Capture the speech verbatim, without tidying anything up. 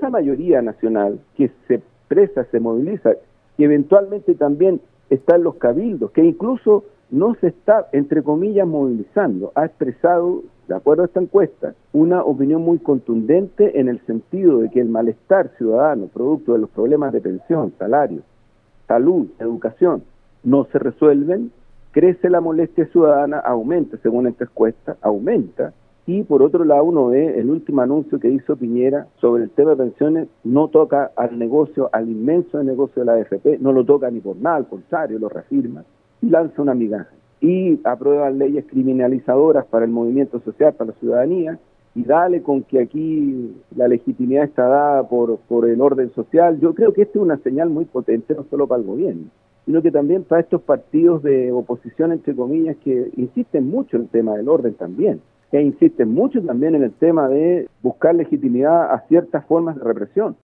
esa mayoría nacional que se expresa, se moviliza, que eventualmente también está en los cabildos, que incluso no se está, entre comillas, movilizando, ha expresado, de acuerdo a esta encuesta, una opinión muy contundente en el sentido de que el malestar ciudadano, producto de los problemas de pensión, salario, salud, educación, no se resuelven, crece la molestia ciudadana, aumenta, según esta encuesta, aumenta, y por otro lado uno ve el último anuncio que hizo Piñera sobre el tema de pensiones, no toca al negocio, al inmenso negocio de la A F P, no lo toca ni por nada, al contrario, lo reafirma, y lanza una migaja, y aprueba leyes criminalizadoras para el movimiento social, para la ciudadanía, y dale con que aquí la legitimidad está dada por, por el orden social. Yo creo que esta es una señal muy potente, no solo para el gobierno, sino que también para estos partidos de oposición, entre comillas, que insisten mucho en el tema del orden también, e insisten mucho también en el tema de buscar legitimidad a ciertas formas de represión.